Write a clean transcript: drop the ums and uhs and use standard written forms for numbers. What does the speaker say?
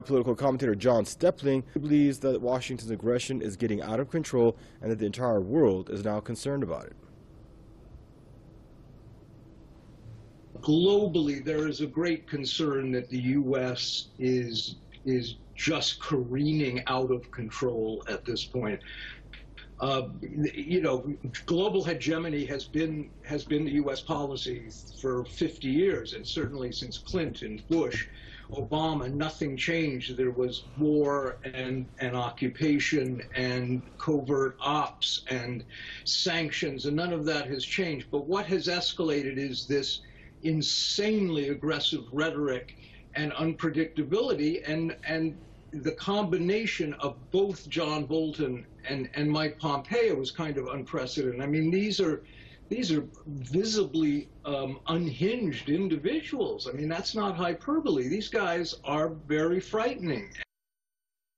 Political commentator John Stepling believes that Washington's aggression is getting out of control and that the entire world is now concerned about it. Globally, there is a great concern that the U.S. is just careening out of control at this point. You know, global hegemony has been the U.S. policy for 50 years, and certainly since Clinton, Bush, Obama, nothing changed. There was war and occupation and covert ops and sanctions, and none of that has changed. But what has escalated is this insanely aggressive rhetoric and unpredictability, and the combination of both John Bolton and Mike Pompeo is kind of unprecedented. I mean, these are visibly unhinged individuals. I mean, that's not hyperbole. These guys are very frightening,